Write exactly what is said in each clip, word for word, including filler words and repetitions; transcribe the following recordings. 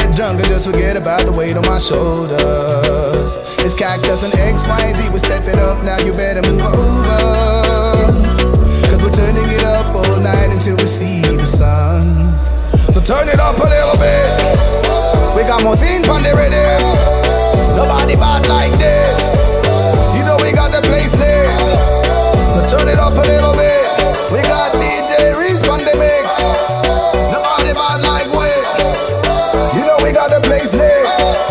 get drunk and just forget about the weight on my shoulders. It's Cactus and X Y Z, we're stepping up, now you better move over. Cause we're turning it up all night until we see the sun. So turn it up a little bit. We got more scene on the rhythm. Nobody bad like this. You know we got the place lit. So turn it up a little bit. We got D J Reese on the mix. Nobody bad like we. You know we got the place lit.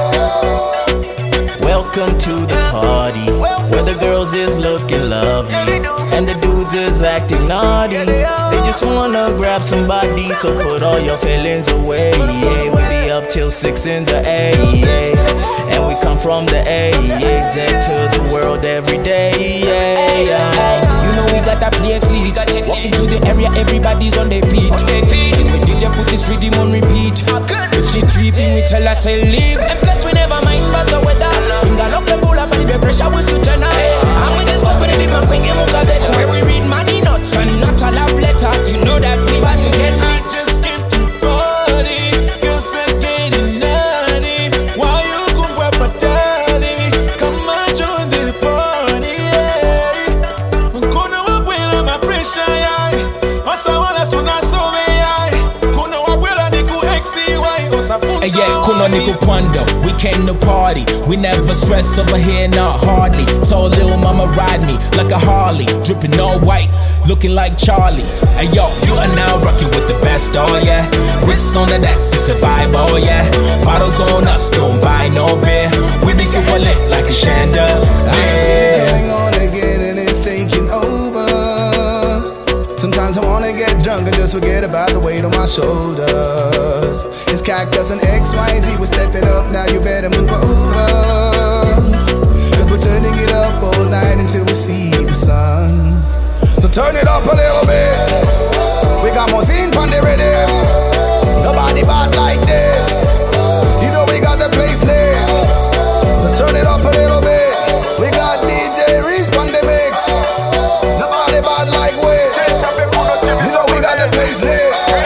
Welcome to the party, where the girls is looking lovely and the dudes is acting naughty. They just wanna grab somebody, so put all your feelings away. Yeah, we be up till six in the A, yeah. And we come from the A, yeah, Z to the world every day. Yeah, yeah. You know we got that place lit. Walk into the area, everybody's on their feet. And when D J put this rhythm on repeat, if she tripping, we tell her say leave. And plus we never mind about the weather. Finger lock and pull up and the pressure we switch on her head. And we just go with the big man queen, you look a better. Where we read money nuts and not a love letter. You know that we about to get lit. Just came to party, girls are getting naughty. Why you come with my daddy? Come and join the party, yeah. Kuna wabwela my pressure, yeah. Wasa wana suna sobe, yeah. Kuna wabwela niku X Y, osa funsa. Hey, yeah, kuno niku panda. We came to party. We never stress over here, not hardly. Told Lil Mama ride me like a Harley, dripping all white, looking like Charlie. Hey yo, you are now rocking with the best, oh yeah. Wrists on the necks, it's a vibe, oh yeah. Bottles on us, don't buy no beer. We be super lit like a chandelier. I can feel it coming on again and it's taking over. Sometimes I wanna get drunk and just forget about the weight on my shoulders. It's Cactus and X Y Z, we're stepping up, now you better move over. Cause we're turning it up all night until we see the sun. So turn it up a little bit. We got more scene on the rhythm. Nobody bad like this. You know we got the place lit. So turn it up a little bit. We got D J Reese on the mix. Nobody bad like we. You know we got the place lit.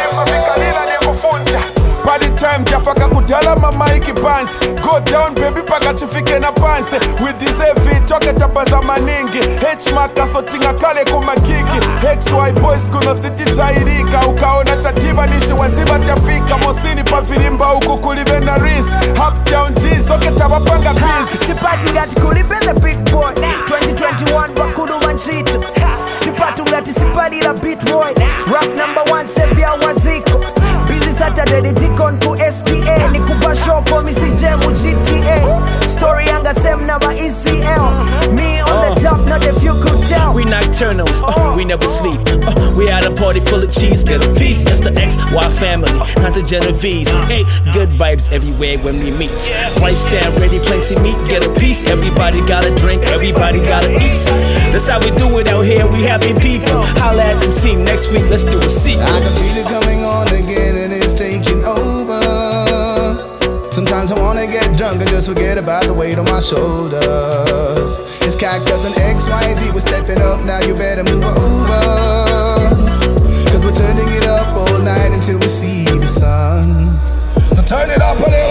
Party time, Jafaka kutala mama iki pants. Go down baby paka chifike na pants. We deserve it, choke chapa za maningi. H-Maka sotinga kale kumakiki. X Y boys kuno city chairika. Ukaona chatiba nishi waziba tafika. Mosini pa virimba uku kulibe na ris. Uptown G's, soke tabapanga biz. Sipati ngati kulibe the big boy. twenty twenty-one bakulu manchito. Sipatu ngati sipadi la beat boy. Rap number one Sevia Waziko. Busy Saturday the Deacon ku S T A. Nikupa show kwa misi jemu G T A. Story yanga sem na ba E C L. Me on the top, not if you could tell. We nocturnals, uh, we never sleep. uh, We at a party full of cheese. Get a piece, that's the X Y family, not the Genovese. Hey, good vibes everywhere when we meet. Price stand ready, plenty meat. Get a piece, everybody gotta drink, everybody gotta eat. That's how we do it out here, we happy people. Holla at the team, next week let's do a sequel. I can feel it coming on again and it's taking over. Sometimes I wanna get drunk and just forget about the weight on my shoulders. It's Cactus and X Y Z, we're stepping up, now you better move over. Cause we're turning it up all night until we see the sun. So turn it up a little.